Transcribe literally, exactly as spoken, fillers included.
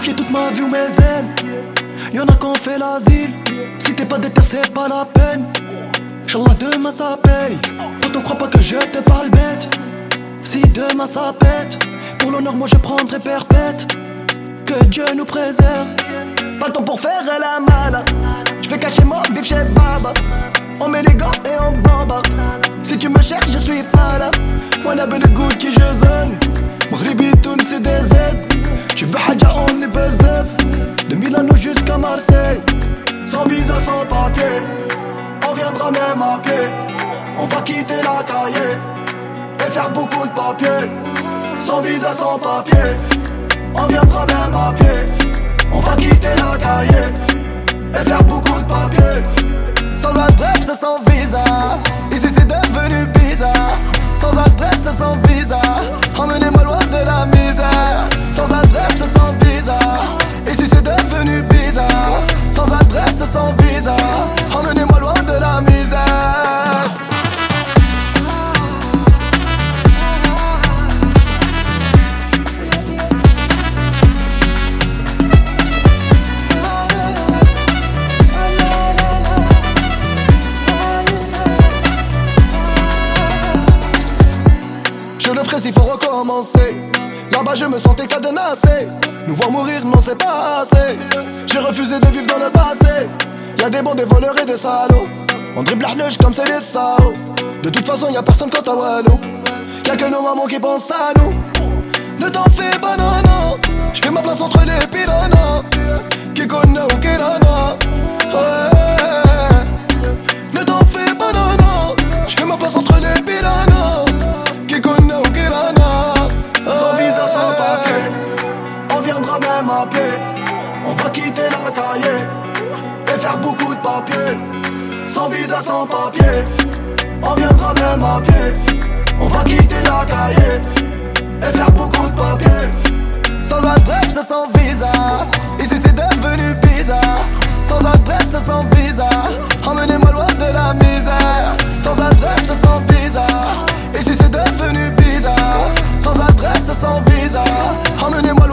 risqué toute ma vie ou mes ailes. Y'en a qui ont fait l'asile. Si t'es pas déter, c'est pas la peine. Inch'Allah demain ça paye. Poto crois pas que je te parle bête. Si demain ça pète, pour l'honneur moi je prendrai perpète. Que Dieu nous préserve. Pas le temps pour faire la mala. Je vais cacher mon bif chez Baba. On met les gants et on bombarde. Si tu me cherches je suis pas là. Wanna be the Gucci je zone. Maghribi Toun c'est des Z. Tu veux Hadja on est bezef. De Milano jusqu'à Marseille. Sans visa sans papier. On viendra même à pied. On va quitter la cahier et faire beaucoup de papier. Sans visa sans papier. On viendra même à pied. On va quitter la cahier et faire beaucoup de papier. Sans adresse, sans visa. Ici c'est devenu bizarre. Sans adresse, sans visa. Emmenez-moi loin de la misère. Sans adresse, sans visa. Ici c'est devenu bizarre. Sans adresse, sans visa. Emmenez-moi loin de la misère. Je le ferai s'il faut recommencer. Là-bas je me sentais cadenassé. Nous voir mourir non c'est pas assez. J'ai refusé de vivre dans le passé. Y'a des bons, des voleurs et des salauds. On dribble la neige comme c'est des sao. De toute façon y'a personne quant à Wallo. Y'a que nos mamans qui pensent à nous. Ne t'en fais pas non non. J'fais ma place entre les piranhas. Qui connaît ou qui rana. Ouais. Ne t'en fais pas non non. J'fais ma place entre les piranhas. Qui connaît ou qui rana. Sans visa, sans papier. On viendra même à pied. On va quitter la cahier et faire beaucoup de papier. Sans visa, sans papier. On viendra même à pied. On va quitter la cahier et faire beaucoup de papier. Sans adresse, sans visa. Ici c'est devenu bizarre. Sans adresse, sans visa. Emmenez-moi loin de la misère. Sans adresse, sans visa. Ici c'est devenu bizarre. Sans adresse, sans visa. Emmenez-moi